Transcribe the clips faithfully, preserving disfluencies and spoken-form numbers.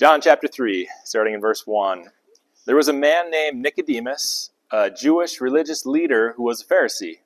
John chapter three, starting in verse one. There was a man named Nicodemus, a Jewish religious leader who was a Pharisee.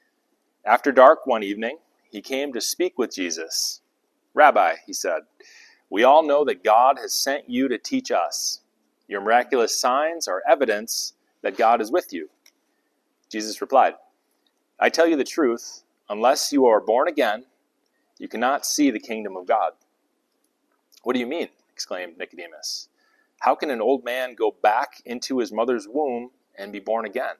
After dark one evening, he came to speak with Jesus. "Rabbi," he said, "we all know that God has sent you to teach us. Your miraculous signs are evidence that God is with you." Jesus replied, "I tell you the truth, unless you are born again, you cannot see the kingdom of God." "What do you mean?" exclaimed Nicodemus. "How can an old man go back into his mother's womb and be born again?"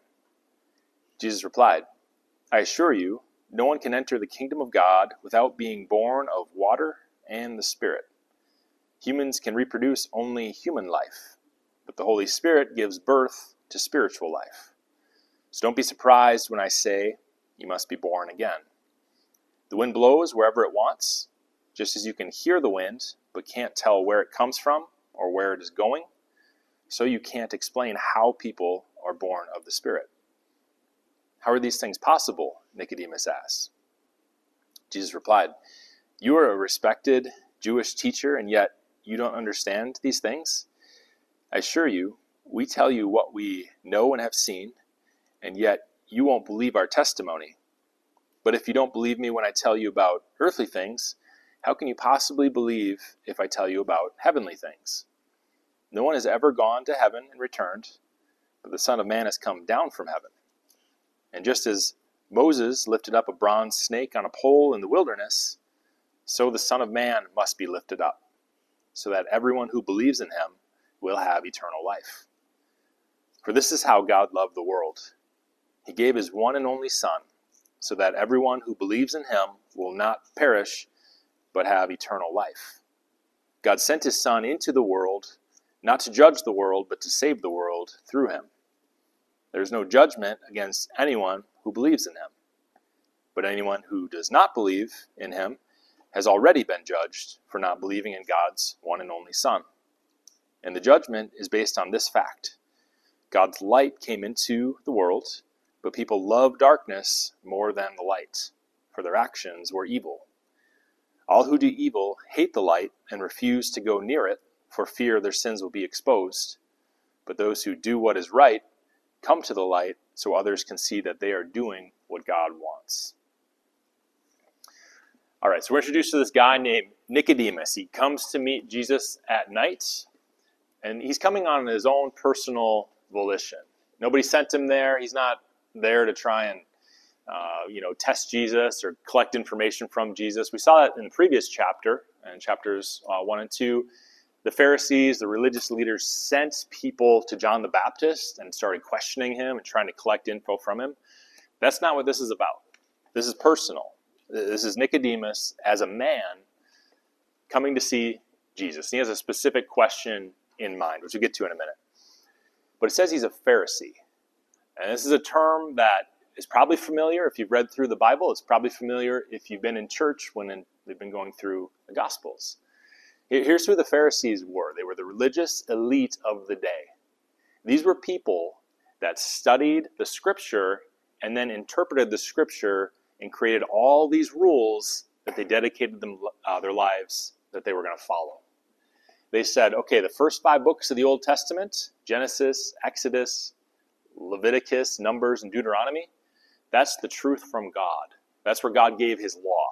Jesus replied, "I assure you, no one can enter the kingdom of God without being born of water and the Spirit. Humans can reproduce only human life, but the Holy Spirit gives birth to spiritual life. So don't be surprised when I say you must be born again. The wind blows wherever it wants, just as you can hear the wind, but can't tell where it comes from or where it is going, so you can't explain how people are born of the Spirit." "How are these things possible?" Nicodemus asked. Jesus replied, "You are a respected Jewish teacher, and yet you don't understand these things? I assure you, we tell you what we know and have seen, and yet you won't believe our testimony. But if you don't believe me when I tell you about earthly things, how can you possibly believe if I tell you about heavenly things? No one has ever gone to heaven and returned, but the Son of Man has come down from heaven. And just as Moses lifted up a bronze snake on a pole in the wilderness, so the Son of Man must be lifted up, so that everyone who believes in him will have eternal life. For this is how God loved the world. He gave his one and only Son, so that everyone who believes in him will not perish, but have eternal life. God sent his Son into the world, not to judge the world, but to save the world through him. There is no judgment against anyone who believes in him. But anyone who does not believe in him has already been judged for not believing in God's one and only Son. And the judgment is based on this fact: God's light came into the world, but people loved darkness more than the light, for their actions were evil. All who do evil hate the light and refuse to go near it, for fear their sins will be exposed. But those who do what is right come to the light, so others can see that they are doing what God wants." All right, so we're introduced to this guy named Nicodemus. He comes to meet Jesus at night, and he's coming on his own personal volition. Nobody sent him there. He's not there to try and uh, you know, test Jesus or collect information from Jesus. We saw that in the previous chapter, in chapters uh, one and two. The Pharisees, the religious leaders, sent people to John the Baptist and started questioning him and trying to collect info from him. That's not what this is about. This is personal. This is Nicodemus as a man coming to see Jesus. He has a specific question in mind, which we'll get to in a minute. But it says he's a Pharisee. And this is a term that is probably familiar if you've read through the Bible. It's probably familiar if you've been in church when in, they've been going through the Gospels. Here's who the Pharisees were. They were the religious elite of the day. These were people that studied the Scripture and then interpreted the Scripture and created all these rules that they dedicated them, uh, their lives that they were going to follow. They said, okay, the first five books of the Old Testament, Genesis, Exodus, Leviticus, Numbers, and Deuteronomy, that's the truth from God. That's where God gave his law.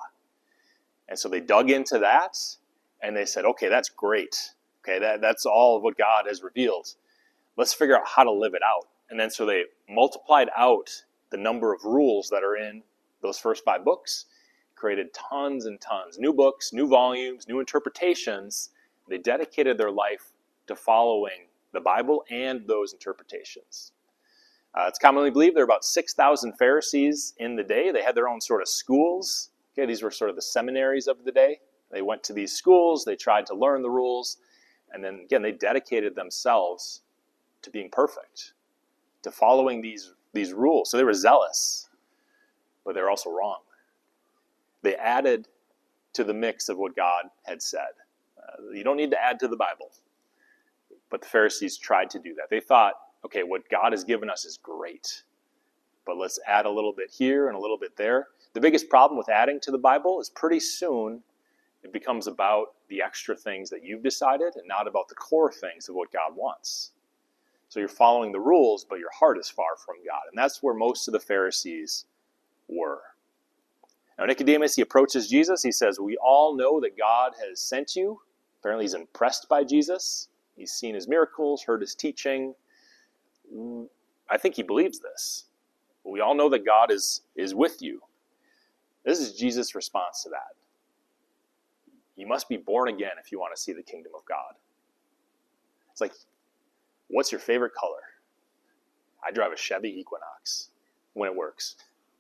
And so they dug into that, and they said, okay, that's great. Okay, that, that's all of what God has revealed. Let's figure out how to live it out. And then so they multiplied out the number of rules that are in those first five books, created tons and tons, new books, new volumes, new interpretations. They dedicated their life to following the Bible and those interpretations. Uh, it's commonly believed there were about six thousand Pharisees in the day. They had their own sort of schools. Okay, these were sort of the seminaries of the day. They went to these schools, they tried to learn the rules, and then again, they dedicated themselves to being perfect, to following these, these rules. So they were zealous, but they were also wrong. They added to the mix of what God had said. Uh, you don't need to add to the Bible. But the Pharisees tried to do that. They thought, okay, what God has given us is great, but let's add a little bit here and a little bit there. The biggest problem with adding to the Bible is pretty soon It becomes about the extra things that you've decided and not about the core things of what God wants. So you're following the rules, but your heart is far from God. And that's where most of the Pharisees were. Now Nicodemus, he approaches Jesus. He says, we all know that God has sent you. Apparently he's impressed by Jesus. He's seen his miracles, heard his teaching. I think he believes this. We all know that God is, is with you. This is Jesus' response to that. You must be born again if you want to see the kingdom of God. It's like, what's your favorite color? I drive a Chevy Equinox when it works.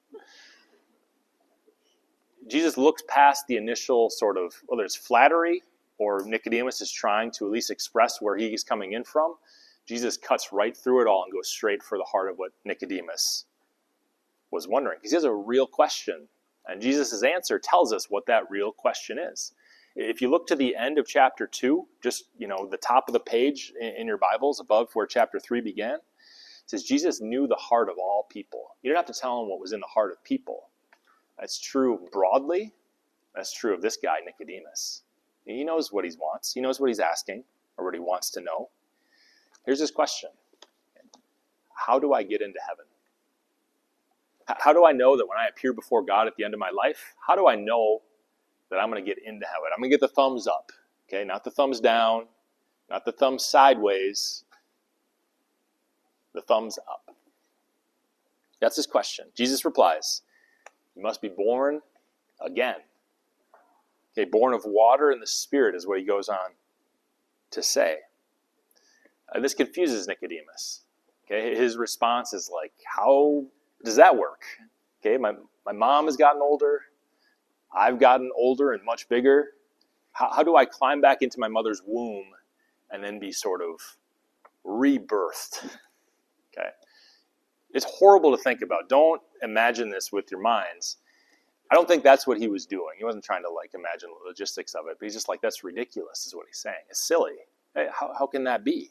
Jesus looks past the initial sort of, whether it's flattery or Nicodemus is trying to at least express where he's coming in from. Jesus cuts right through it all and goes straight for the heart of what Nicodemus was wondering. Because he has a real question. And Jesus' answer tells us what that real question is. If you look to the end of chapter two, just, you know, the top of the page in your Bibles above where chapter three began, it says Jesus knew the heart of all people. You don't have to tell him what was in the heart of people. That's true broadly. That's true of this guy, Nicodemus. He knows what he wants. He knows what he's asking or what he wants to know. Here's his question. How do I get into heaven? How do I know that when I appear before God at the end of my life, how do I know that I'm going to get into heaven? I'm going to get the thumbs up, okay? Not the thumbs down, not the thumbs sideways, the thumbs up. That's his question. Jesus replies, you must be born again. Okay, born of water and the Spirit is what he goes on to say. And this confuses Nicodemus. Okay, his response is like, how does that work? Okay, my, my mom has gotten older. I've gotten older and much bigger. How, how do I climb back into my mother's womb and then be sort of rebirthed? Okay. It's horrible to think about. Don't imagine this with your minds. I don't think that's what he was doing. He wasn't trying to like imagine the logistics of it, but he's just like, that's ridiculous is what he's saying. It's silly. Hey, how, how can that be?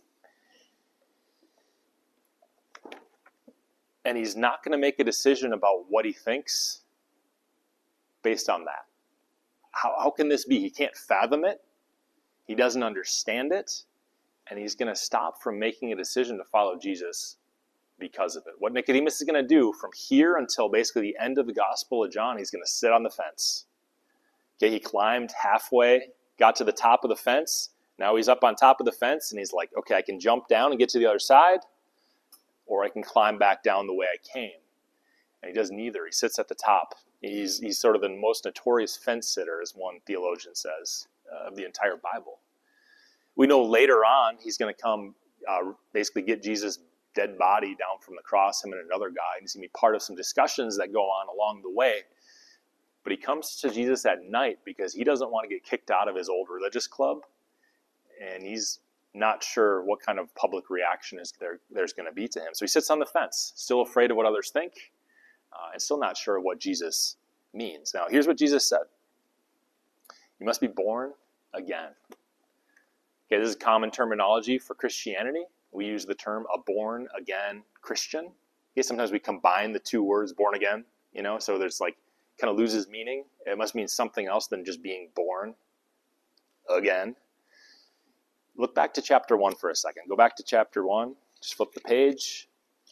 And he's not going to make a decision about what he thinks based on that. How, how can this be? He can't fathom it. He doesn't understand it. And he's going to stop from making a decision to follow Jesus because of it. What Nicodemus is going to do from here until basically the end of the Gospel of John, he's going to sit on the fence. Okay, he climbed halfway, got to the top of the fence. Now he's up on top of the fence, and he's like, okay, I can jump down and get to the other side, or I can climb back down the way I came. And he does neither. He sits at the top. He's, he's sort of the most notorious fence sitter, as one theologian says, uh, of the entire Bible. We know later on he's going to come uh, basically get Jesus' dead body down from the cross, him and another guy. And he's going to be part of some discussions that go on along the way. But he comes to Jesus at night because he doesn't want to get kicked out of his old religious club. And he's not sure what kind of public reaction is there, there's going to be to him. So he sits on the fence, still afraid of what others think, uh, and still not sure what Jesus means. Now, here's what Jesus said. You must be born again. Okay, this is common terminology for Christianity. We use the term a born-again Christian. Okay, sometimes we combine the two words, born again, you know, so there's like, kind of loses meaning. It must mean something else than just being born again. Look back to chapter one for a second. Go back to chapter one. Just flip the page.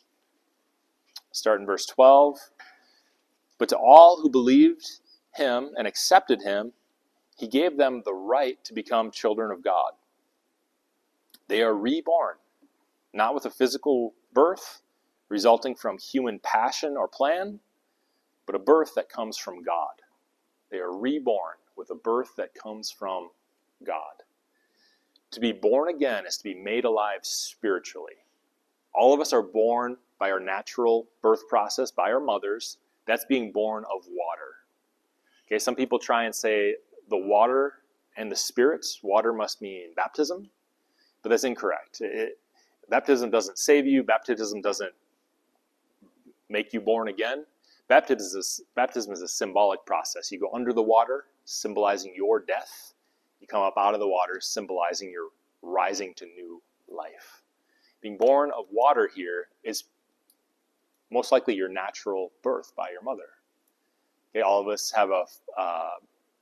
Start in verse twelve. But to all who believed him and accepted him, he gave them the right to become children of God. They are reborn, not with a physical birth resulting from human passion or plan, but a birth that comes from God. They are reborn with a birth that comes from God. To be born again is to be made alive spiritually. All of us are born by our natural birth process, by our mothers. That's being born of water. Okay, some people try and say the water and the spirits, water must mean baptism, but that's incorrect. It, baptism doesn't save you. Baptism doesn't make you born again. Baptism is, baptism is a symbolic process. You go under the water, symbolizing your death. You come up out of the water, symbolizing your rising to new life. Being born of water here is most likely your natural birth by your mother. Okay, all of us have a, uh,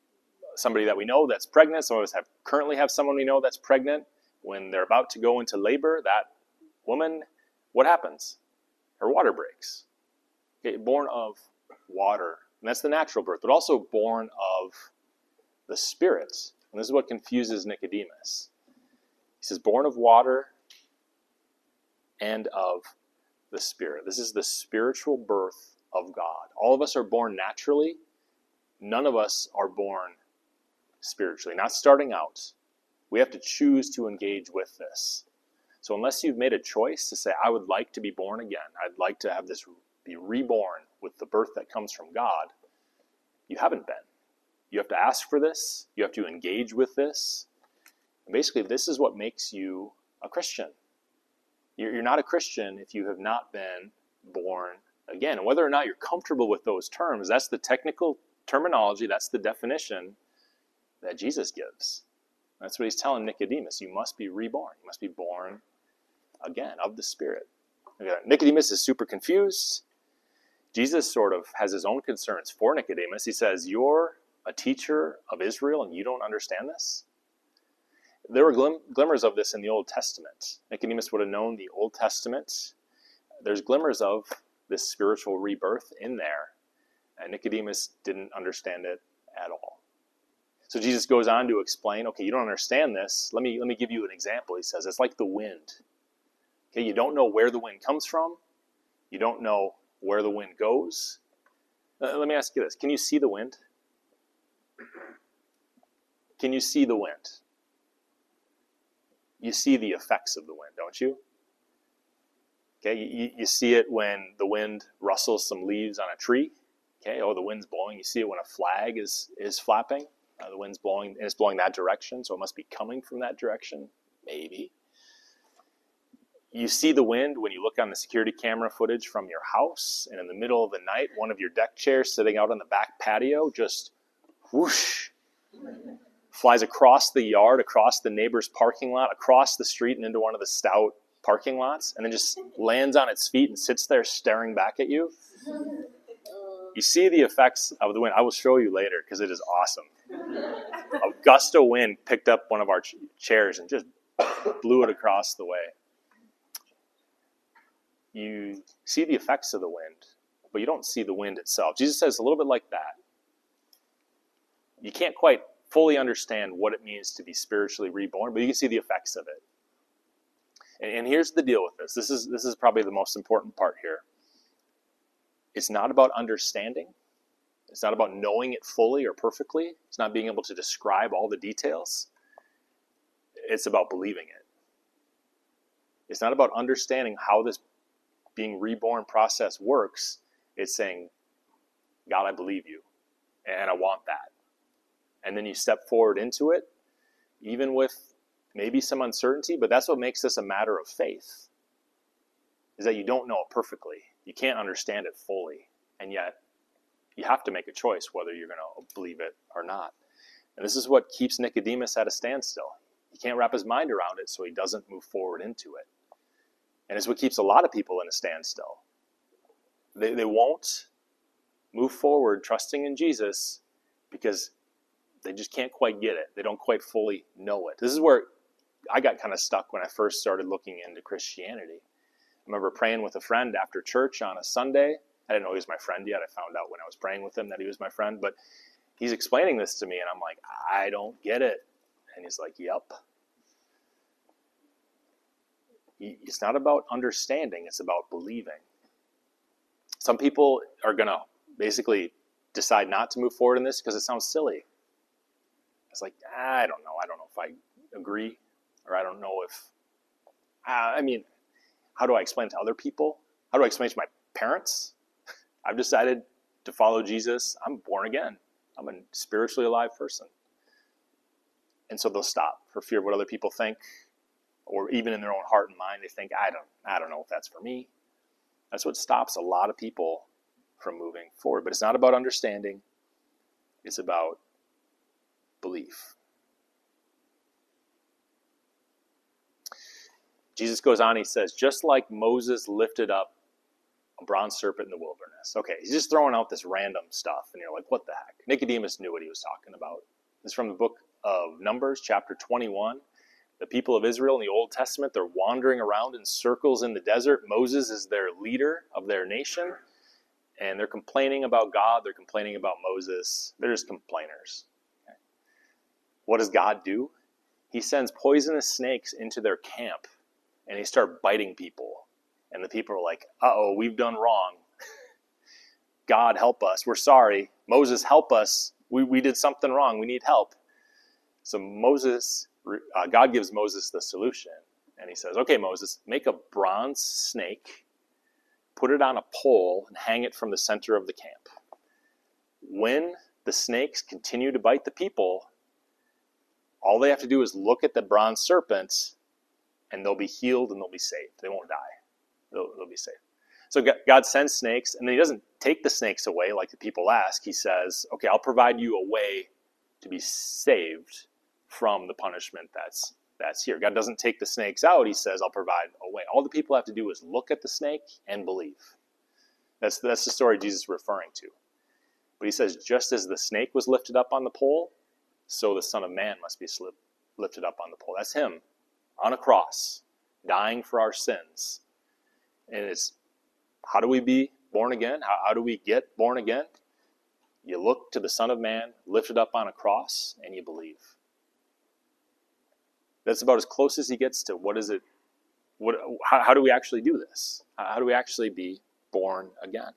somebody that we know that's pregnant. Some of us have currently have someone we know that's pregnant. When they're about to go into labor, that woman, what happens? Her water breaks. Okay, born of water. And that's the natural birth, but also born of the Spirit. And this is what confuses Nicodemus. He says, born of water and of the Spirit. This is the spiritual birth of God. All of us are born naturally. None of us are born spiritually. Not starting out. We have to choose to engage with this. So unless you've made a choice to say, I would like to be born again, I'd like to have this be reborn with the birth that comes from God, you haven't been. You have to ask for this. You have to engage with this. And basically, this is what makes you a Christian. You're not a Christian if you have not been born again. And whether or not you're comfortable with those terms, that's the technical terminology, that's the definition that Jesus gives. That's what he's telling Nicodemus. You must be reborn. You must be born again of the Spirit. Okay. Nicodemus is super confused. Jesus sort of has his own concerns for Nicodemus. He says, you're a teacher of Israel and you don't understand this? There were glim- glimmers of this in the Old Testament. Nicodemus would have known the Old Testament. There's glimmers of this spiritual rebirth in there. And Nicodemus didn't understand it at all. So Jesus goes on to explain, okay, you don't understand this. Let me, let me give you an example. He says, it's like the wind. Okay, you don't know where the wind comes from. You don't know where the wind goes. Uh, let me ask you this. Can you see the wind? Can you see the wind? You see the effects of the wind, don't you? Okay, you, you see it when the wind rustles some leaves on a tree. Okay, oh, the wind's blowing. You see it when a flag is, is flapping. Uh, the wind's blowing, and it's blowing that direction, so it must be coming from that direction. Maybe. You see the wind when you look on the security camera footage from your house, and in the middle of the night, one of your deck chairs sitting out on the back patio just whoosh, flies across the yard, across the neighbor's parking lot, across the street and into one of the stout parking lots, and then just lands on its feet and sits there staring back at you. You see the effects of the wind. I will show you later because it is awesome. A gust of wind picked up one of our ch- chairs and just blew it across the way. You see the effects of the wind, but you don't see the wind itself. Jesus says a little bit like that. You can't quite fully understand what it means to be spiritually reborn, but you can see the effects of it. And, and here's the deal with this. This is, this is probably the most important part here. It's not about understanding. It's not about knowing it fully or perfectly. It's not being able to describe all the details. It's about believing it. It's not about understanding how this being reborn process works. It's saying, God, I believe you, and I want that. And then you step forward into it, even with maybe some uncertainty, but that's what makes this a matter of faith, is that you don't know it perfectly. You can't understand it fully, and yet you have to make a choice whether you're going to believe it or not. And this is what keeps Nicodemus at a standstill. He can't wrap his mind around it, so he doesn't move forward into it. And it's what keeps a lot of people in a standstill. They, they won't move forward trusting in Jesus because they just can't quite get it. They don't quite fully know it. This is where I got kind of stuck when I first started looking into Christianity. I remember praying with a friend after church on a Sunday. I didn't know he was my friend yet. I found out when I was praying with him that he was my friend. But he's explaining this to me, and I'm like, I don't get it. And he's like, yep. It's not about understanding. It's about believing. Some people are going to basically decide not to move forward in this because it sounds silly. It's like, I don't know. I don't know if I agree, or I don't know if, uh, I mean, how do I explain to other people? How do I explain to my parents? I've decided to follow Jesus. I'm born again. I'm a spiritually alive person. And so they'll stop for fear of what other people think, or even in their own heart and mind, they think, I don't, I don't know if that's for me. That's what stops a lot of people from moving forward. But it's not about understanding. It's about belief. Jesus goes on, he says, just like Moses lifted up a bronze serpent in the wilderness. Okay, he's just throwing out this random stuff, and you're like, what the heck? Nicodemus knew what he was talking about. This is from the book of Numbers, chapter twenty-one. The people of Israel in the Old Testament, they're wandering around in circles in the desert. Moses is their leader of their nation, and they're complaining about God. They're complaining about Moses. They're just complainers. Okay. What does God do? He sends poisonous snakes into their camp, and they start biting people. And the people are like, uh-oh, we've done wrong. God, help us. We're sorry. Moses, help us. We, we did something wrong. We need help. So Moses, uh, God gives Moses the solution. And he says, okay, Moses, make a bronze snake, put it on a pole, and hang it from the center of the camp. When the snakes continue to bite the people, all they have to do is look at the bronze serpent, and they'll be healed and they'll be saved. They won't die. They'll, they'll be saved. So God sends snakes, and then he doesn't take the snakes away like the people ask. He says, okay, I'll provide you a way to be saved from the punishment that's that's here. God doesn't take the snakes out. He says, I'll provide a way. All the people have to do is look at the snake and believe. That's, that's the story Jesus is referring to. But he says, just as the snake was lifted up on the pole, so the Son of Man must be lifted up on the pole. That's him on a cross, dying for our sins. And it's, how do we be born again? How, how do we get born again? You look to the Son of Man lifted up on a cross, and you believe. That's about as close as he gets to what is it, what, how, how do we actually do this? How do we actually be born again?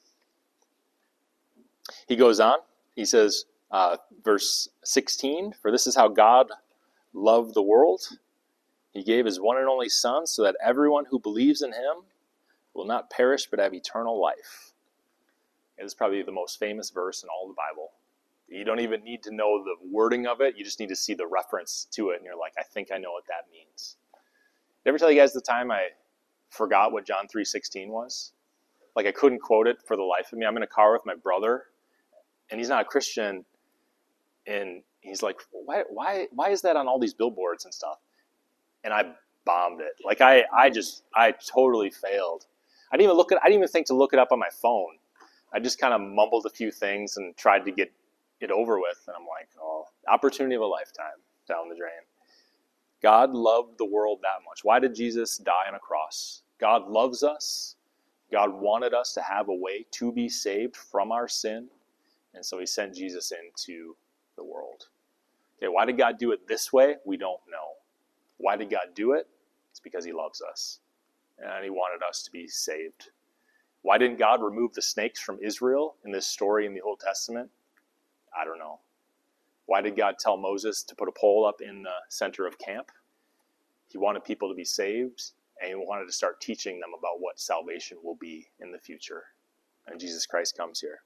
He goes on, he says, uh, verse sixteen, for this is how God loved the world. He gave his one and only Son so that everyone who believes in him will not perish but have eternal life. It is probably the most famous verse in all the Bible. You don't even need to know the wording of it. You just need to see the reference to it, and you're like, I think I know what that means. Did I ever tell you guys the time I forgot what John three sixteen was? Like, I couldn't quote it for the life of me. I'm in a car with my brother, and he's not a Christian, and he's like, why, why, why is that on all these billboards and stuff? And I bombed it. Like, I, I just, I totally failed. I didn't even look at, I didn't even think to look it up on my phone. I just kind of mumbled a few things and tried to get it over with. And I'm like, oh, opportunity of a lifetime down the drain. God loved the world that much. Why did Jesus die on a cross? God loves us. God wanted us to have a way to be saved from our sin. And so he sent Jesus into the world. Okay, why did God do it this way? We don't know. Why did God do it? It's because he loves us. And he wanted us to be saved. Why didn't God remove the snakes from Israel in this story in the Old Testament? I don't know. Why did God tell Moses to put a pole up in the center of camp? He wanted people to be saved, and he wanted to start teaching them about what salvation will be in the future. And Jesus Christ comes here.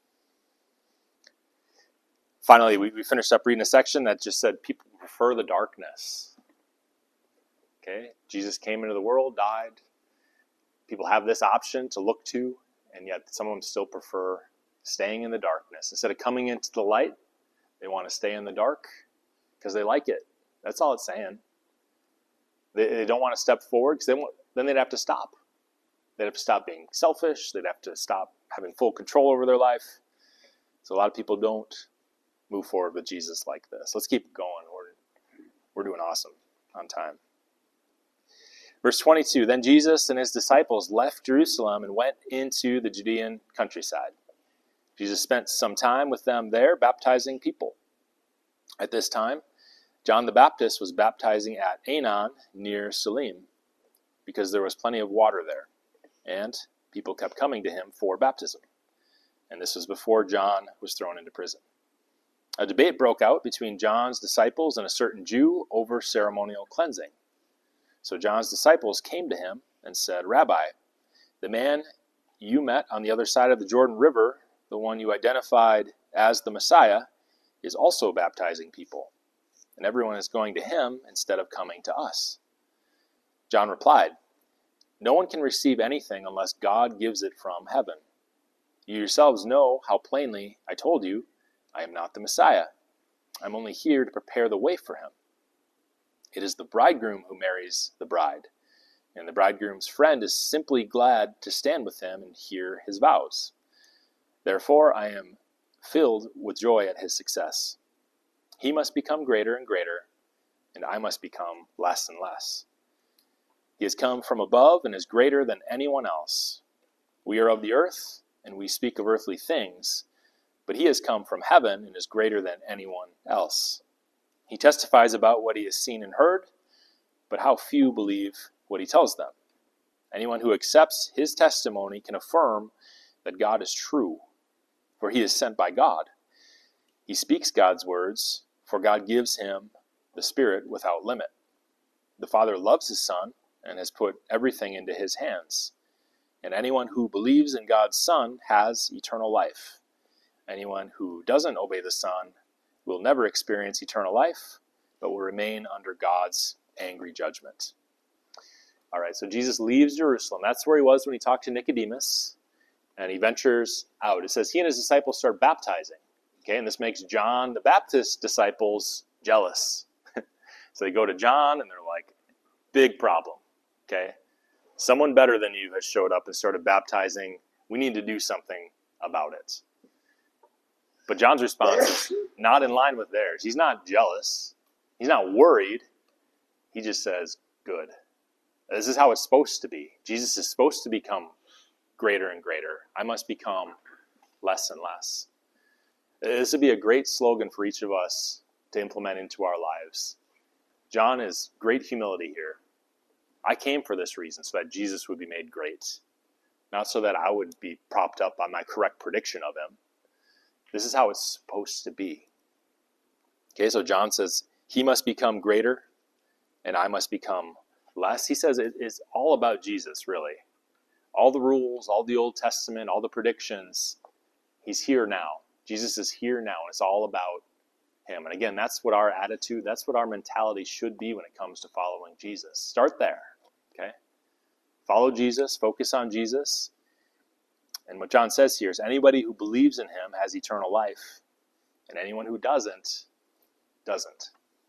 Finally, we, we finished up reading a section that just said people prefer the darkness. Okay, Jesus came into the world, died. People have this option to look to, and yet some of them still prefer staying in the darkness. Instead of coming into the light, they want to stay in the dark because they like it. That's all it's saying. They, they don't want to step forward because they won't, then they'd have to stop. They'd have to stop being selfish. They'd have to stop having full control over their life. So a lot of people don't move forward with Jesus like this. Let's keep going. We're, we're doing awesome on time. Verse twenty-two, then Jesus and his disciples left Jerusalem and went into the Judean countryside. Jesus spent some time with them there, baptizing people. At this time, John the Baptist was baptizing at Aenon near Salim, because there was plenty of water there, and people kept coming to him for baptism. And this was before John was thrown into prison. A debate broke out between John's disciples and a certain Jew over ceremonial cleansing. So John's disciples came to him and said, Rabbi, the man you met on the other side of the Jordan River, the one you identified as the Messiah, is also baptizing people, and everyone is going to him instead of coming to us. John replied, no one can receive anything unless God gives it from heaven. You yourselves know how plainly I told you, I am not the Messiah. I'm only here to prepare the way for him. It is the bridegroom who marries the bride, and the bridegroom's friend is simply glad to stand with him and hear his vows. Therefore, I am filled with joy at his success. He must become greater and greater, and I must become less and less. He has come from above and is greater than anyone else. We are of the earth, and we speak of earthly things, but he has come from heaven and is greater than anyone else. He testifies about what he has seen and heard, but how few believe what he tells them. Anyone who accepts his testimony can affirm that God is true, for he is sent by God. He speaks God's words, for God gives him the Spirit without limit. The Father loves his Son and has put everything into his hands. And anyone who believes in God's Son has eternal life. Anyone who doesn't obey the Son will never experience eternal life, but will remain under God's angry judgment. All right, so Jesus leaves Jerusalem. That's where he was when he talked to Nicodemus, and he ventures out. It says he and his disciples start baptizing. Okay, and this makes John the Baptist's disciples jealous. So they go to John, and they're like, big problem. Okay, someone better than you has showed up and started baptizing. We need to do something about it. But John's response is not in line with theirs. He's not jealous. He's not worried. He just says, good. This is how it's supposed to be. Jesus is supposed to become greater and greater. I must become less and less. This would be a great slogan for each of us to implement into our lives. John is great humility here. I came for this reason, so that Jesus would be made great. Not so that I would be propped up on my correct prediction of him. This is how it's supposed to be. Okay, so John says, he must become greater, and I must become less. He says it is all about Jesus, really. All the rules, all the Old Testament, all the predictions, he's here now. Jesus is here now, and it's all about him. And again, that's what our attitude, that's what our mentality should be when it comes to following Jesus. Start there, okay? Follow Jesus, focus on Jesus. And what John says here is anybody who believes in him has eternal life, and anyone who doesn't, doesn't.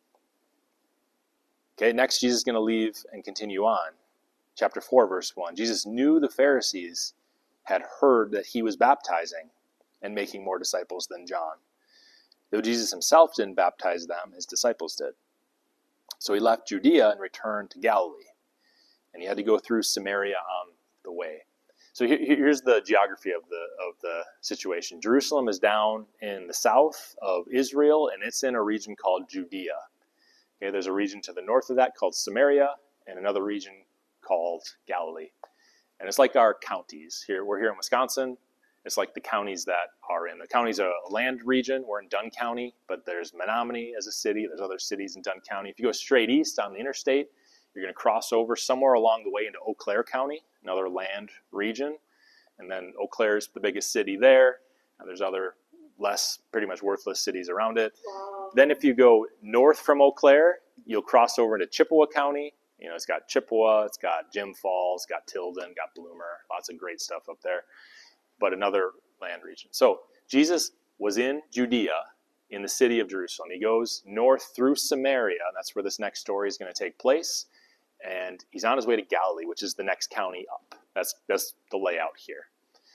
Okay, next Jesus is going to leave and continue on. Chapter four, verse one. Jesus knew the Pharisees had heard that he was baptizing and making more disciples than John. Though Jesus himself didn't baptize them, his disciples did. So he left Judea and returned to Galilee. And he had to go through Samaria on the way. So here's the geography of the of the situation. Jerusalem is down in the south of Israel, and it's in a region called Judea. Okay, there's a region to the north of that called Samaria, and another region called Galilee. And it's like our counties. Here, we're here in Wisconsin. It's like the counties that are in. The county's a land region. We're in Dunn County, but there's Menominee as a city. There's other cities in Dunn County. If you go straight east on the interstate, you're going to cross over somewhere along the way into Eau Claire County, another land region. And then Eau Claire's the biggest city there. And there's other less, pretty much worthless cities around it. Wow. Then if you go north from Eau Claire, you'll cross over into Chippewa County. You know, it's got Chippewa, it's got Jim Falls, got Tilden, got Bloomer. Lots of great stuff up there. But another land region. So Jesus was in Judea, in the city of Jerusalem. He goes north through Samaria, and that's where this next story is going to take place. And he's on his way to Galilee, which is the next county up. That's that's the layout here.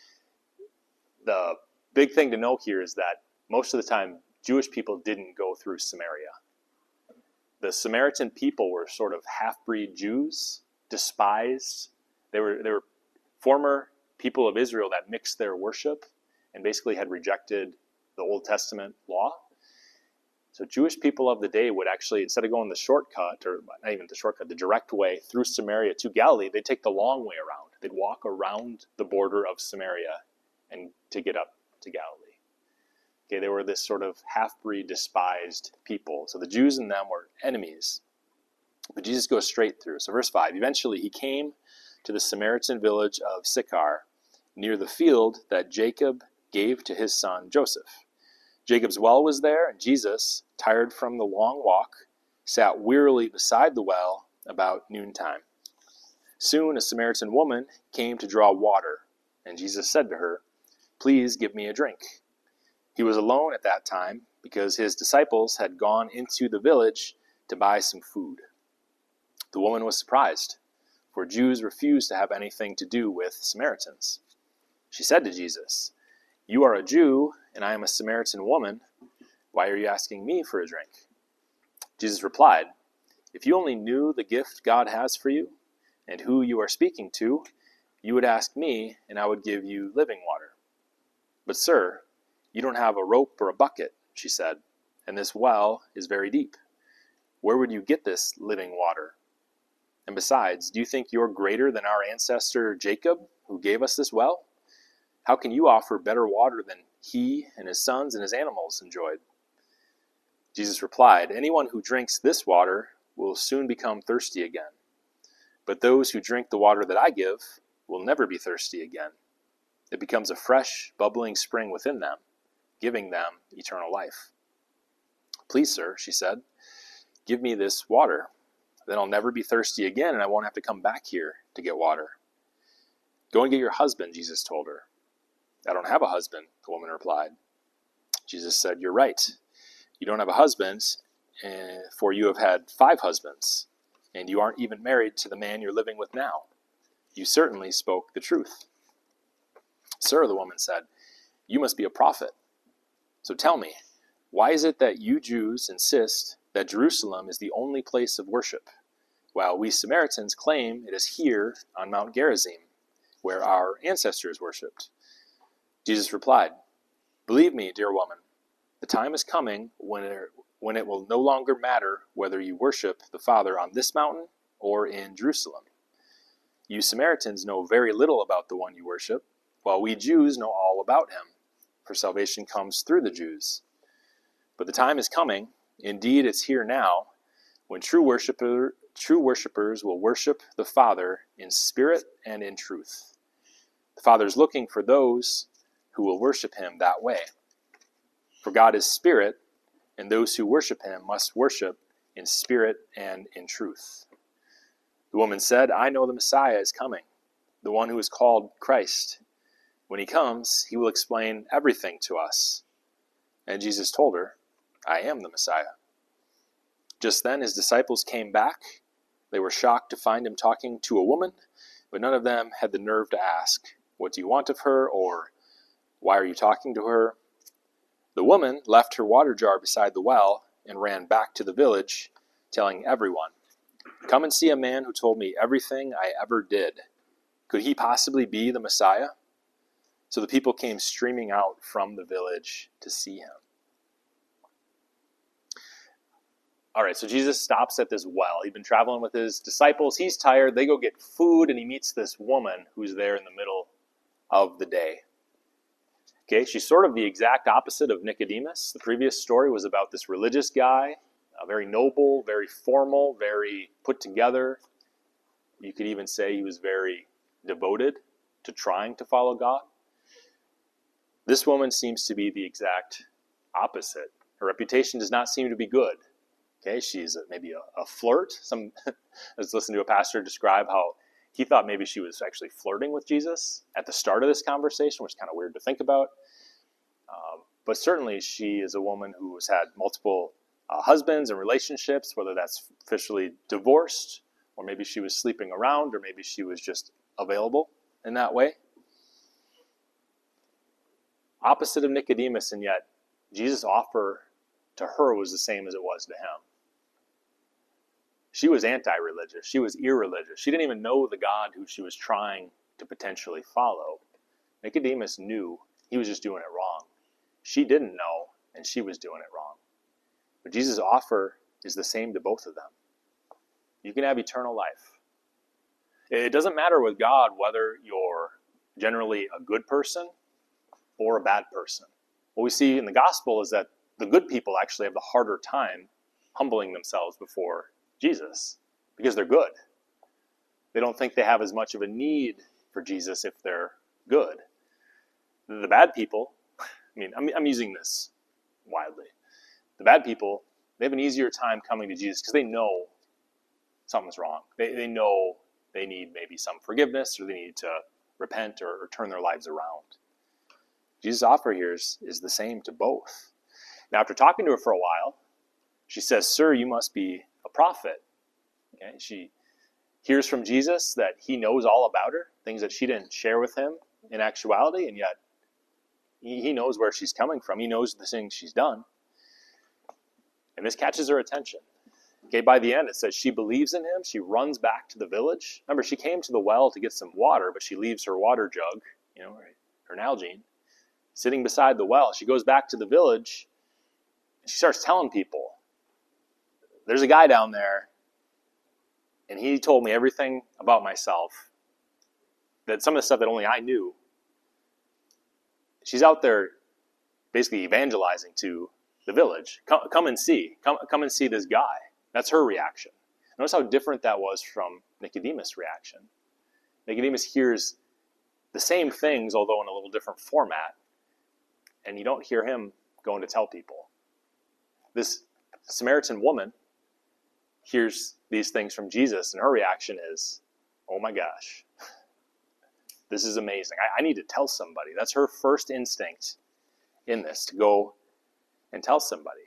The big thing to know here is that most of the time, Jewish people didn't go through Samaria. The Samaritan people were sort of half-breed Jews, despised. They were they were former people of Israel that mixed their worship and basically had rejected the Old Testament law. So Jewish people of the day would actually, instead of going the shortcut, or not even the shortcut, the direct way through Samaria to Galilee, they'd take the long way around. They'd walk around the border of Samaria and to get up to Galilee. Okay, they were this sort of half-breed, despised people. So the Jews and them were enemies. But Jesus goes straight through. So verse five, eventually he came to the Samaritan village of Sychar, near the field that Jacob gave to his son Joseph. Jacob's well was there, and Jesus, tired from the long walk, sat wearily beside the well about noontime. Soon a Samaritan woman came to draw water, and Jesus said to her, "Please give me a drink." He was alone at that time because his disciples had gone into the village to buy some food. The woman was surprised, for Jews refused to have anything to do with Samaritans. She said to Jesus, "You are a Jew, and I am a Samaritan woman. Why are you asking me for a drink?" Jesus replied, "If you only knew the gift God has for you and who you are speaking to, you would ask me, and I would give you living water." "But sir, you don't have a rope or a bucket," she said, "and this well is very deep. Where would you get this living water? And besides, do you think you're greater than our ancestor Jacob, who gave us this well? How can you offer better water than he and his sons and his animals enjoyed?" Jesus replied, "Anyone who drinks this water will soon become thirsty again. But those who drink the water that I give will never be thirsty again. It becomes a fresh, bubbling spring within them, giving them eternal life." "Please, sir," she said, "give me this water. Then I'll never be thirsty again, and I won't have to come back here to get water." "Go and get your husband," Jesus told her. "I don't have a husband," the woman replied. Jesus said, "You're right. You don't have a husband, for you have had five husbands, and you aren't even married to the man you're living with now. You certainly spoke the truth." "Sir," the woman said, "you must be a prophet. So tell me, why is it that you Jews insist that Jerusalem is the only place of worship, while we Samaritans claim it is here on Mount Gerizim, where our ancestors worshipped?" Jesus replied, "Believe me, dear woman, the time is coming when it, when it will no longer matter whether you worship the Father on this mountain or in Jerusalem. You Samaritans know very little about the one you worship, while we Jews know all about him, for salvation comes through the Jews. But the time is coming, indeed it's here now, when true worshiper, true worshipers will worship the Father in spirit and in truth. The Father is looking for those who will worship him that way. For God is spirit, and those who worship him must worship in spirit and in truth." The woman said, "I know the Messiah is coming, the one who is called Christ. When he comes, he will explain everything to us." And Jesus told her, "I am the Messiah." Just then his disciples came back. They were shocked to find him talking to a woman, but none of them had the nerve to ask, "What do you want of her?" or "Why are you talking to her?" The woman left her water jar beside the well and ran back to the village, telling everyone, "Come and see a man who told me everything I ever did. Could he possibly be the Messiah?" So the people came streaming out from the village to see him. All right, so Jesus stops at this well. He'd been traveling with his disciples. He's tired. They go get food, and he meets this woman who's there in the middle of the day. Okay, she's sort of the exact opposite of Nicodemus. The previous story was about this religious guy, uh, very noble, very formal, very put together. You could even say he was very devoted to trying to follow God. This woman seems to be the exact opposite. Her reputation does not seem to be good. Okay, she's a, maybe a, a flirt. Some I was listening to a pastor describe how he thought maybe she was actually flirting with Jesus at the start of this conversation, which is kind of weird to think about. Um, but certainly she is a woman who has had multiple uh, husbands and relationships, whether that's officially divorced, or maybe she was sleeping around, or maybe she was just available in that way. Opposite of Nicodemus, and yet Jesus' offer to her was the same as it was to him. She was anti-religious. She was irreligious. She didn't even know the God who she was trying to potentially follow. Nicodemus knew he was just doing it wrong. She didn't know, and she was doing it wrong. But Jesus' offer is the same to both of them. You can have eternal life. It doesn't matter with God whether you're generally a good person or a bad person. What we see in the gospel is that the good people actually have the harder time humbling themselves before Jesus because they're good. They don't think they have as much of a need for Jesus if they're good. The bad people, I mean, I'm, I'm using this widely. The bad people, they have an easier time coming to Jesus because they know something's wrong. They, they know they need maybe some forgiveness, or they need to repent or, or turn their lives around. Jesus' offer here is, is the same to both. Now, after talking to her for a while, she says, "Sir, you must be a prophet." Okay? She hears from Jesus that he knows all about her, things that she didn't share with him in actuality, and yet he, he knows where she's coming from. He knows the things she's done. And this catches her attention. Okay, by the end, it says she believes in him. She runs back to the village. Remember, she came to the well to get some water, but she leaves her water jug, you know, her Nalgene, sitting beside the well. She goes back to the village, and she starts telling people, there's a guy down there, and he told me everything about myself, that some of the stuff that only I knew. She's out there basically evangelizing to the village. Come, come and see. Come, come and see this guy. That's her reaction. Notice how different that was from Nicodemus' reaction. Nicodemus hears the same things, although in a little different format, and you don't hear him going to tell people. This Samaritan woman hears these things from Jesus, and her reaction is, oh my gosh, this is amazing. I, I need to tell somebody. That's her first instinct in this, to go and tell somebody.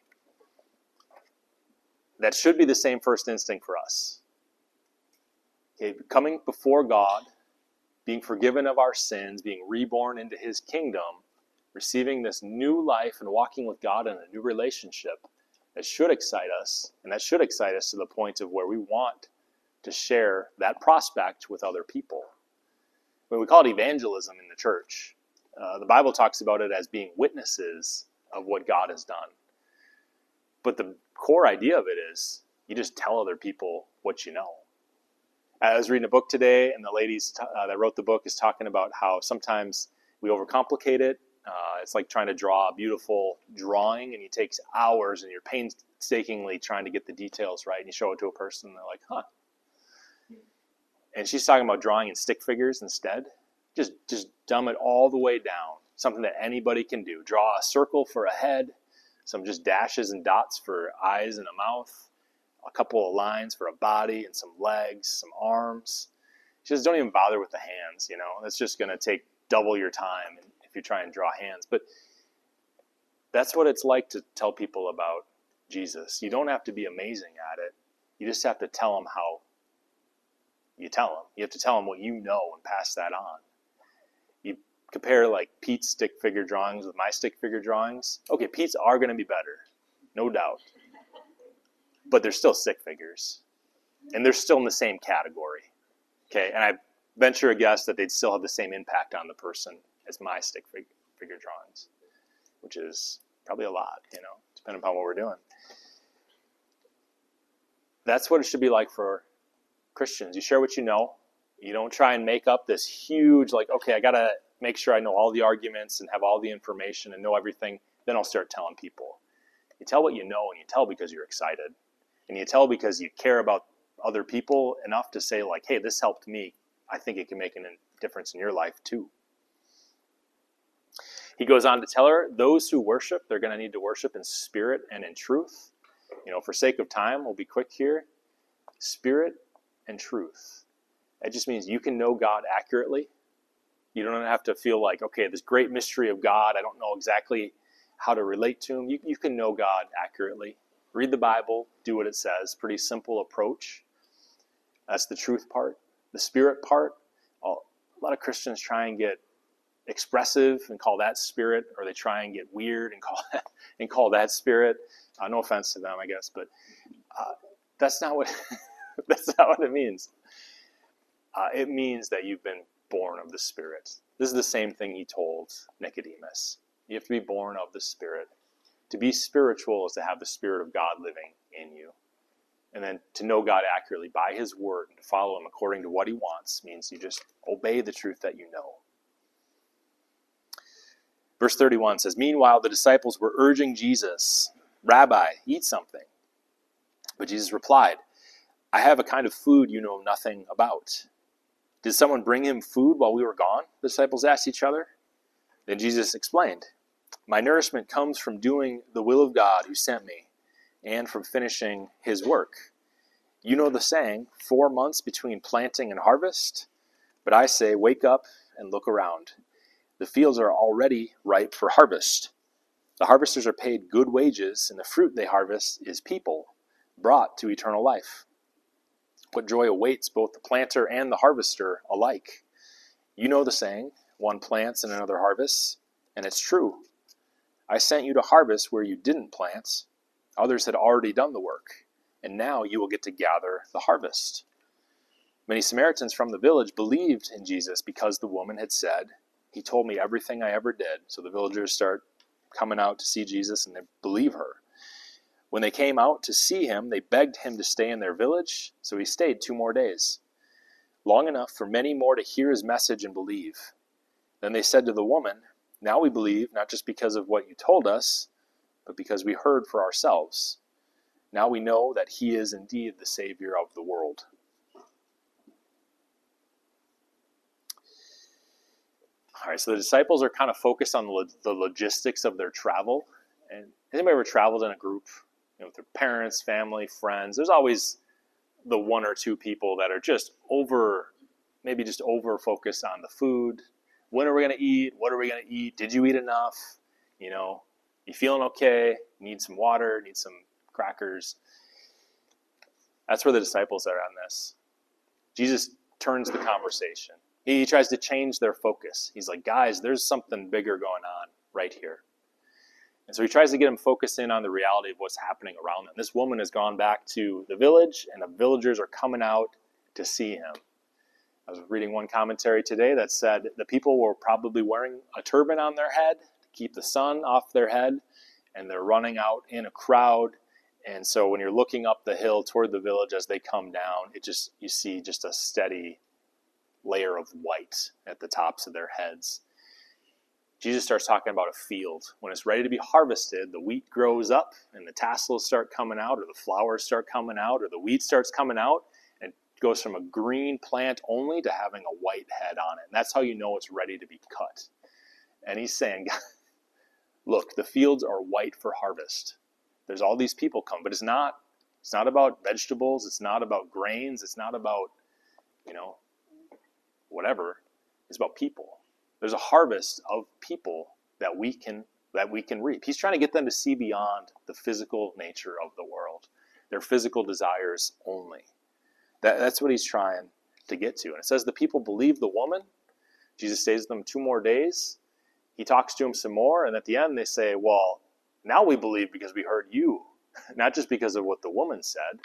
That should be the same first instinct for us. Okay, coming before God, being forgiven of our sins, being reborn into his kingdom, receiving this new life and walking with God in a new relationship, that should excite us, and that should excite us to the point of where we want to share that prospect with other people. When we call it evangelism in the church, uh, the Bible talks about it as being witnesses of what God has done. But the core idea of it is you just tell other people what you know. I was reading a book today, and the lady uh, that wrote the book is talking about how sometimes we overcomplicate it. Uh, it's like trying to draw a beautiful drawing, and it takes hours, and you're painstakingly trying to get the details right, and you show it to a person, and they're like, huh. And she's talking about drawing in stick figures instead. Just, just dumb it all the way down. Something that anybody can do. Draw a circle for a head, some just dashes and dots for eyes and a mouth, a couple of lines for a body and some legs, some arms. She says, don't even bother with the hands, you know. That's just going to take double your time if you try and draw hands. But that's what it's like to tell people about Jesus. You don't have to be amazing at it. You just have to tell them how you tell them. You have to tell them what you know and pass that on. You compare like Pete's stick figure drawings with my stick figure drawings. Okay, Pete's are going to be better, no doubt. But they're still stick figures. And they're still in the same category. Okay, and I venture a guess that they'd still have the same impact on the person as my stick fig- figure drawings, which is probably a lot, you know, depending upon what we're doing. That's what it should be like for Christians. You share what you know. You don't try and make up this huge, like, okay, I got to make sure I know all the arguments and have all the information and know everything. Then I'll start telling people. You tell what you know, and you tell because you're excited. And you tell because you care about other people enough to say, like, hey, this helped me. I think it can make a difference in your life too. He goes on to tell her, those who worship, they're going to need to worship in spirit and in truth. You know, for sake of time, we'll be quick here. Spirit and truth. That just means you can know God accurately. You don't have to feel like, okay, this great mystery of God, I don't know exactly how to relate to him. You, you can know God accurately. Read the Bible, do what it says. Pretty simple approach. That's the truth part. The spirit part, a lot of Christians try and get expressive and call that spirit, or they try and get weird and call that, and call that spirit. Uh, no offense to them, I guess, but uh, that's not what that's not what it means. Uh, it means that you've been born of the Spirit. This is the same thing he told Nicodemus. You have to be born of the Spirit. To be spiritual is to have the Spirit of God living in you. And then to know God accurately by his word and to follow him according to what he wants means you just obey the truth that you know. Verse thirty-one says, meanwhile, the disciples were urging Jesus, Rabbi, eat something. But Jesus replied, I have a kind of food you know nothing about. Did someone bring him food while we were gone? The disciples asked each other. Then Jesus explained, my nourishment comes from doing the will of God who sent me, and from finishing his work. You know the saying, four months between planting and harvest? But I say, wake up and look around. The fields are already ripe for harvest. The harvesters are paid good wages, and the fruit they harvest is people, brought to eternal life. What joy awaits both the planter and the harvester alike. You know the saying, one plants and another harvests, and it's true. I sent you to harvest where you didn't plant Others had already done the work, and now you will get to gather the harvest. Many Samaritans from the village believed in Jesus because the woman had said, he told me everything I ever did. So the villagers start coming out to see Jesus, and they believe her. When they came out to see him, they begged him to stay in their village, so he stayed two more days, long enough for many more to hear his message and believe. Then they said to the woman, now we believe, not just because of what you told us, but because we heard for ourselves. Now we know that he is indeed the Savior of the world. All right, so the disciples are kind of focused on the, lo- the logistics of their travel. And anybody ever traveled in a group, you know, with their parents, family, friends? There's always the one or two people that are just over, maybe just over focused on the food. When are we going to eat? What are we going to eat? Did you eat enough? You know, you feeling okay? Need some water? Need some crackers? That's where the disciples are on this. Jesus turns the conversation. He tries to change their focus. He's like, guys, there's something bigger going on right here. And so he tries to get them focused in on the reality of what's happening around them. This woman has gone back to the village, and the villagers are coming out to see him. I was reading one commentary today that said the people were probably wearing a turban on their head to keep the sun off their head, and they're running out in a crowd. And so when you're looking up the hill toward the village as they come down, it just you see just a steady layer of white at the tops of their heads. Jesus starts talking about a field. When it's ready to be harvested, the wheat grows up and the tassels start coming out, or the flowers start coming out, or the wheat starts coming out, and it goes from a green plant only to having a white head on it. And that's how you know it's ready to be cut. And he's saying, look, the fields are white for harvest. There's all these people come, but it's not it's not about vegetables, it's not about grains, it's not about, you know, whatever. It's about people. There's a harvest of people that we can that we can reap. He's trying to get them to see beyond the physical nature of the world, their physical desires only. That, that's what he's trying to get to. And it says the people believe the woman. Jesus stays with them two more days. He talks to them some more, and at the end they say, well, now we believe because we heard you, not just because of what the woman said.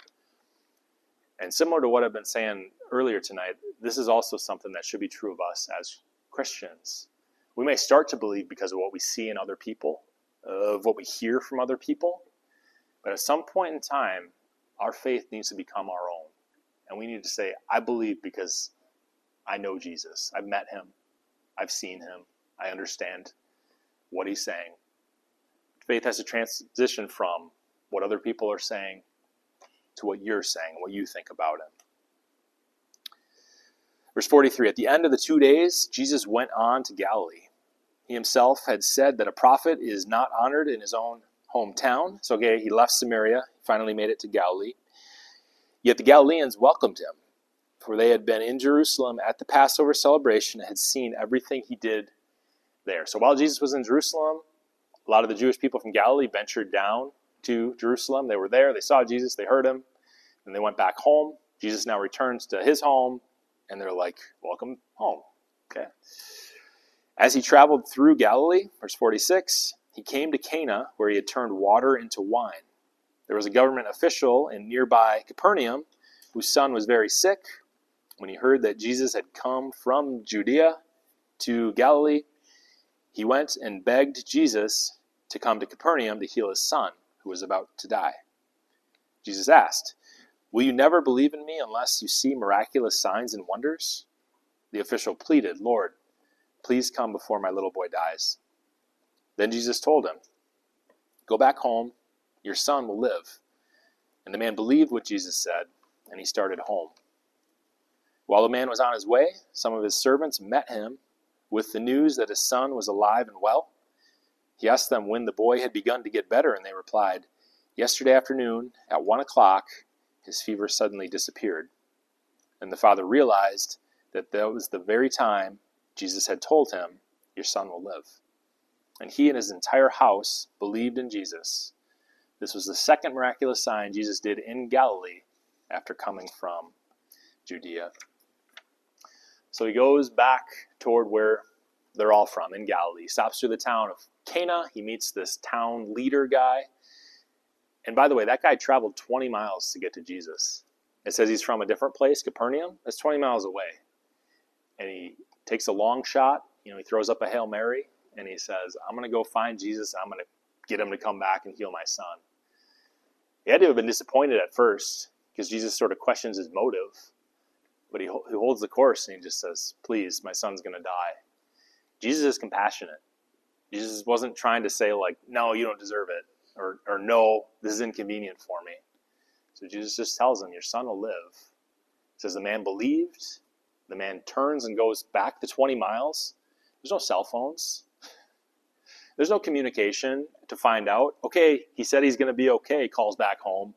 And similar to what I've been saying earlier tonight, this is also something that should be true of us as Christians. We may start to believe because of what we see in other people, of what we hear from other people, but at some point in time, our faith needs to become our own. And we need to say, I believe because I know Jesus. I've met him. I've seen him. I understand what he's saying. Faith has to transition from what other people are saying to what you're saying, what you think about him. Verse forty-three, at the end of the two days, Jesus went on to Galilee. He himself had said that a prophet is not honored in his own hometown. So okay, he left Samaria, finally made it to Galilee. Yet the Galileans welcomed him, for they had been in Jerusalem at the Passover celebration and had seen everything he did there. So while Jesus was in Jerusalem, a lot of the Jewish people from Galilee ventured down to Jerusalem. They were there, they saw Jesus, they heard him, and they went back home. Jesus now returns to his home, and they're like, welcome home. Okay. As he traveled through Galilee, verse forty-six, he came to Cana, where he had turned water into wine. There was a government official in nearby Capernaum whose son was very sick. When he heard that Jesus had come from Judea to Galilee, he went and begged Jesus to come to Capernaum to heal his son, who was about to die. Jesus asked, will you never believe in me unless you see miraculous signs and wonders? The official pleaded, Lord, please come before my little boy dies. Then Jesus told him, go back home, your son will live. And the man believed what Jesus said, and he started home. While the man was on his way, some of his servants met him with the news that his son was alive and well. He asked them when the boy had begun to get better, and they replied, yesterday afternoon at one o'clock, his fever suddenly disappeared. And the father realized that that was the very time Jesus had told him, your son will live. And he and his entire house believed in Jesus. This was the second miraculous sign Jesus did in Galilee after coming from Judea. So he goes back toward where they're all from, in Galilee. He stops through the town of Cana. He meets this town leader guy. And by the way, that guy traveled twenty miles to get to Jesus. It says he's from a different place, Capernaum. That's twenty miles away. And he takes a long shot. You know, he throws up a Hail Mary, and he says, I'm going to go find Jesus. I'm going to get him to come back and heal my son. He had to have been disappointed at first because Jesus sort of questions his motive. But he, he holds the course, and he just says, please, my son's going to die. Jesus is compassionate. Jesus wasn't trying to say, like, no, you don't deserve it. Or, or no, this is inconvenient for me. So Jesus just tells him, your son will live. He says the man believed. The man turns and goes back the twenty miles. There's no cell phones. There's no communication to find out. Okay, he said he's going to be okay. He calls back home.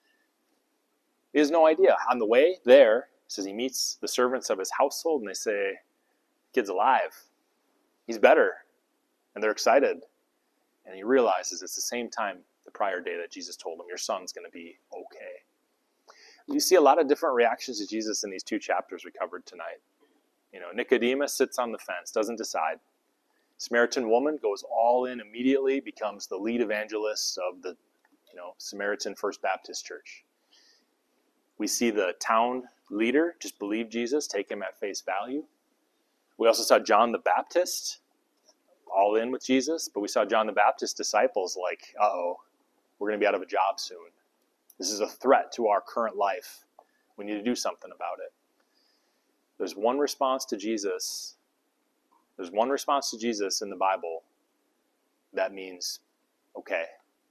He has no idea. On the way there, he says he meets the servants of his household, and they say, kid's alive. He's better. And they're excited. And he realizes it's the same time the prior day that Jesus told him, your son's going to be okay. You see a lot of different reactions to Jesus in these two chapters we covered tonight. You know, Nicodemus sits on the fence, doesn't decide. Samaritan woman goes all in immediately, becomes the lead evangelist of the, you know, Samaritan First Baptist Church. We see the town leader just believe Jesus, take him at face value. We also saw John the Baptist all in with Jesus, but we saw John the Baptist's disciples like, uh-oh, we're going to be out of a job soon. This is a threat to our current life. We need to do something about it. There's one response to Jesus. There's one response to Jesus in the Bible that means, okay.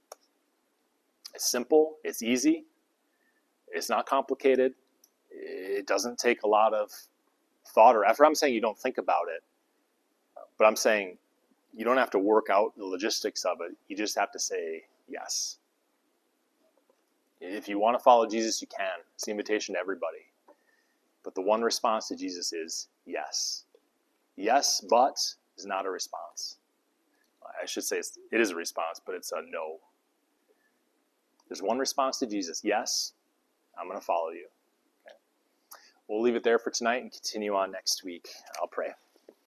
It's simple. It's easy. It's not complicated. It doesn't take a lot of thought or effort. I'm saying you don't think about it, but I'm saying you don't have to work out the logistics of it. You just have to say yes. If you want to follow Jesus, you can. It's the invitation to everybody. But the one response to Jesus is yes. Yes, but is not a response. I should say it's, it is a response, but it's a no. There's one response to Jesus. Yes, I'm going to follow you. Okay. We'll leave it there for tonight and continue on next week. I'll pray.